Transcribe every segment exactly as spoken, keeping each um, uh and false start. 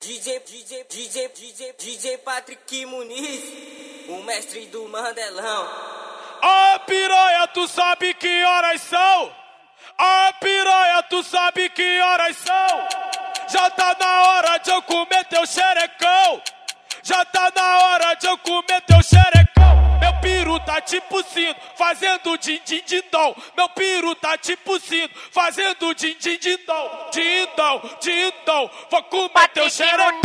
DJ, DJ, DJ, DJ, DJ Patrick Muniz, o mestre do Mandelão. Ó piranha, tu sabe que horas são? Ó piranha, tu sabe que horas são? Já tá na hora de eu comer teu xerecão. Já tá na hora de eu comer teu xerecão. Meu piru tá tipo sino, fazendo din-din-din-dom. Meu piru tá tipo sino, fazendo din-din-din-dom. Din-dom, din-dom, vou comer teu xerecão.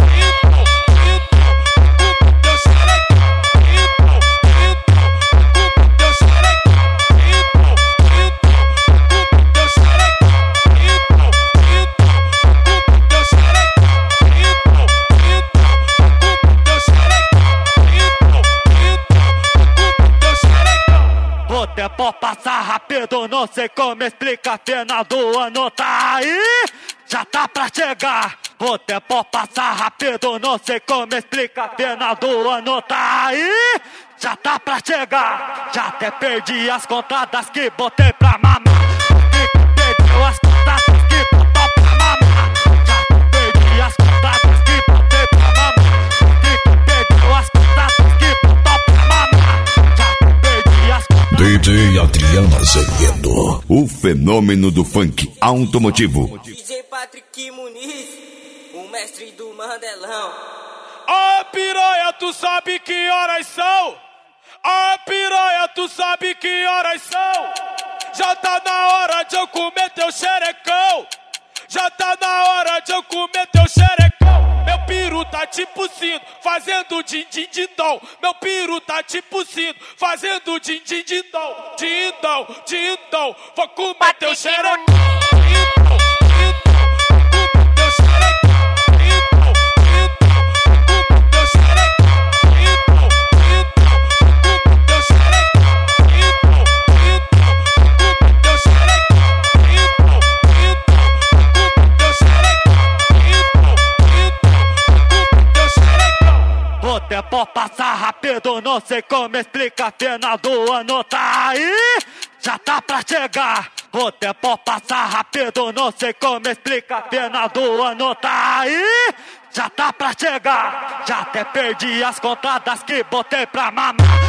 O tempo passa rápido, não sei como explicar. Final do ano tá aí, já tá pra chegar. O tempo passa rápido, não sei como explicar. Final do ano tá aí, já tá pra chegar. Já até perdi as contadas que botei pra mamar. Perdeu as contadas que botou pra mamar. Já perdi as contadas que botei pra mamar. Perdeu as contadas que botou pra mamar. Já perdi as contadas. D J Adriano Azevedo, o fenômeno do funk automotivo. D J Patrick Muniz, o mestre do Mandelão. Ó piranha, tu sabe que horas são? Ó piranha, tu sabe que horas são? Já tá na hora de eu comer teu xerecão. Já tá na hora de eu comer teu xerecão. Meu piru tá tipo sino, fazendo din-din-din-dom. Meu piru tá tipo sino, fazendo din-din-din-dom. Din-dom, din-dom, vou comer teu xerecão. O tempo passa rápido, não sei como explicar. Final do ano tá aí, já tá pra chegar. O tempo passa rápido, não sei como explicar. Final do ano tá aí, já tá pra chegar. Já até perdi as contadas que botei pra mamar.